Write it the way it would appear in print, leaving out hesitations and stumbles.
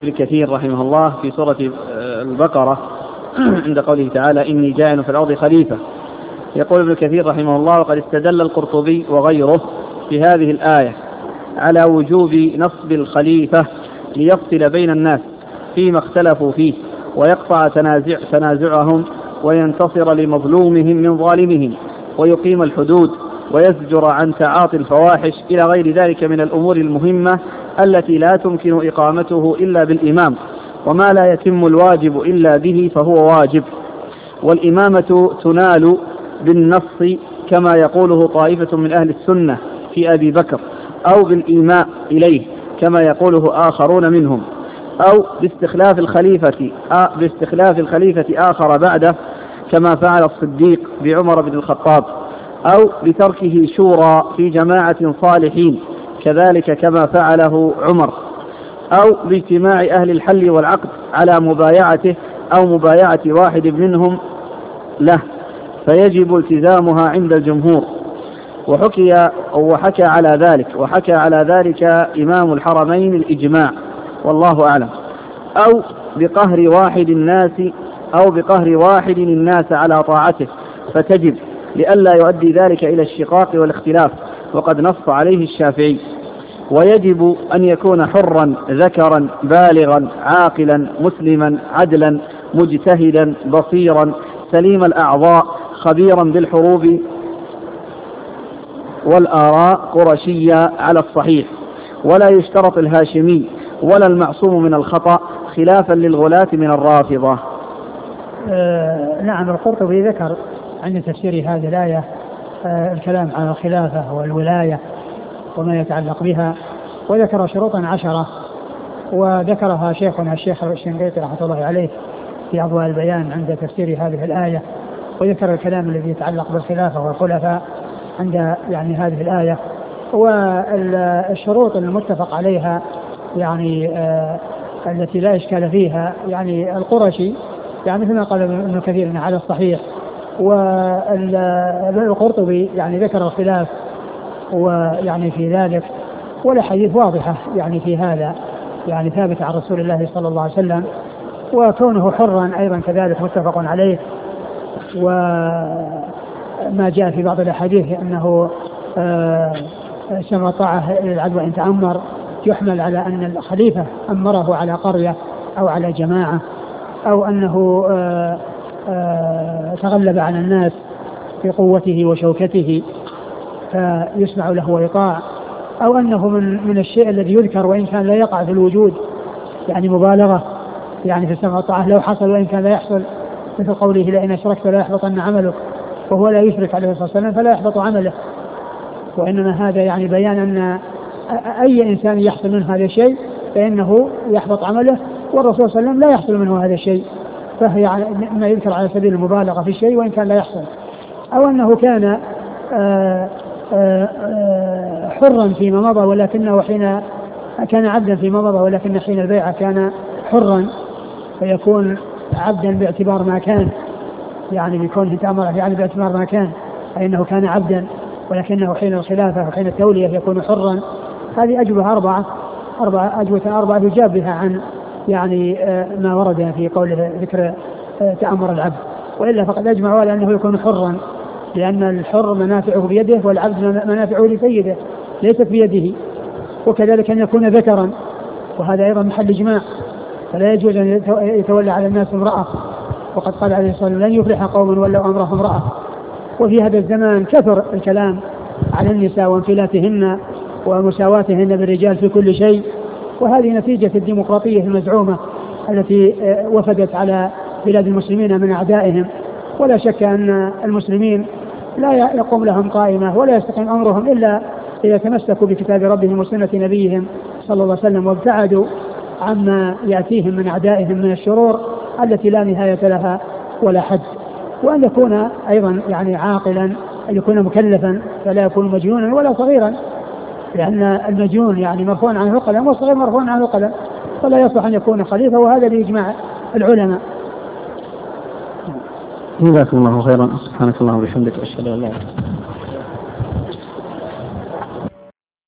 ابن كثير رحمه الله في سورة البقرة عند قوله تعالى إني جاعل في الأرض خليفة. يقول ابن كثير رحمه الله: وقد استدل القرطبي وغيره في هذه الآية على وجوب نصب الخليفة ليفصل بين الناس فيما اختلفوا فيه ويقطع تنازعهم وينتصر لمظلومهم من ظالمهم ويقيم الحدود ويزجر عن تعاطي الفواحش إلى غير ذلك من الأمور المهمة التي لا تمكن إقامته إلا بالإمام، وما لا يتم الواجب إلا به فهو واجب. والإمامة تنال بالنص كما يقوله طائفة من أهل السنة في أبي بكر، أو بالإيماء إليه كما يقوله آخرون منهم، أو باستخلاف الخليفة آخر بعده كما فعل الصديق بعمر بن الخطاب، أو بتركه شورى في جماعة صالحين كذلك كما فعله عمر، أو باجتماع أهل الحل والعقد على مبايعته أو مبايعة واحد منهم له فيجب التزامها عند الجمهور. وحكى على ذلك إمام الحرمين الإجماع، والله أعلم. أو بقهر واحد الناس على طاعته فتجب لئلا يؤدي ذلك إلى الشقاق والاختلاف، وقد نص عليه الشافعي. ويجب أن يكون حرا ذكرا بالغا عاقلا مسلما عدلا مجتهدا بصيرا سليم الأعضاء خبيرا بالحروب والآراء قرشية على الصحيح، ولا يشترط الهاشمي ولا المعصوم من الخطأ خلافا للغلاة من الرافضة. نعم، القرطبي ذكر عند تفسير هذه الآية الكلام عن الخلافة والولاية وما يتعلق بها، وذكر شروطا 10 وذكرها شيخنا الشيخ الشنقيطي رحمة الله عليه في أضواء البيان عند تفسير هذه الآية، وذكر الكلام الذي يتعلق بالخلافة والخلفاء عند هذه الآية، والشروط المتفق عليها التي لا إشكال فيها القرشي مثل قال ابن كثير على الصحيح. والقرطبي ذكر الخلاف في ذلك، والحديث واضحة في هذا ثابت عن رسول الله صلى الله عليه وسلم، وكونه حرا أيضا كذلك متفق عليه. وما جاء في بعض الأحاديث أنه سمع طاعة للعدو إن تأمر يحمل على أن الخليفة أمره على قرية أو على جماعة، أو أنه تغلب على الناس في قوته وشوكته فيسمع له ويطاع، أو أنه من الشيء الذي يذكر وإن كان لا يقع في الوجود مبالغة في السمع والطاعة لو حصل وإن كان لا يحصل، مثل قوله لئن أشركت لا يحبطن عملك، وهو لا يشرك عليه الصلاة والسلام فلا يحبط عمله. وإنما هذا بيان أن أي إنسان يحصل منه هذا الشيء فإنه يحبط عمله، والرسول صلى الله عليه وسلم لا يحصل منه هذا الشيء، فهي ما يذكر على سبيل المبالغة في الشيء وإن كان لا يحصل. أو أنه كان حرا فيما مضى ولكنه حين كان عبدا فيما مضى، ولكن حين البيعة كان حرا، فيكون عبدا باعتبار ما كان، بكونه تأمر باعتبار ما كان، فإنه كان عبدا ولكنه حين الخلافة وحين التولية يكون حرا. هذه أجوبة أربعة يجاب بها عن ما ورد في قوله ذكر تأمر العبد، وإلا فقد أجمعوا على أنه يكون حرا، لأن الحر منافعه بيده والعبد منافعه لسيده ليست بيده. وكذلك أن يكون ذكرا، وهذا أيضا محل إجماع، فلا يجوز أن يتولى على الناس امرأة، وقد قال عليه الصلاة والسلام لن يفلح قوم ولوا أمرهم امرأة. وفي هذا الزمان كثر الكلام على النساء وانفلاتهن ومساواتهن بالرجال في كل شيء، وهذه نتيجة الديمقراطية المزعومة التي وفدت على بلاد المسلمين من أعدائهم. ولا شك أن المسلمين لا يقوم لهم قائمة ولا يستقيم أمرهم إلا إذا تمسكوا بكتاب ربهم وسنة نبيهم صلى الله عليه وسلم، وابتعدوا عما يأتيهم من أعدائهم من الشرور التي لا نهاية لها ولا حد. وأن يكون أيضا عاقلا، أن يكون مكلفا، فلا يكون مجنونا ولا صغيرا، لأن المجنون مرفوع عنه القلم والصغير مرفوع عنه القلم، فلا يصلح أن يكون خليفة، وهذا بإجماع العلماء. جزاكم الله خيرا. سبحانك اللهم وبحمدك، أشهد أن لا إله إلا أنت.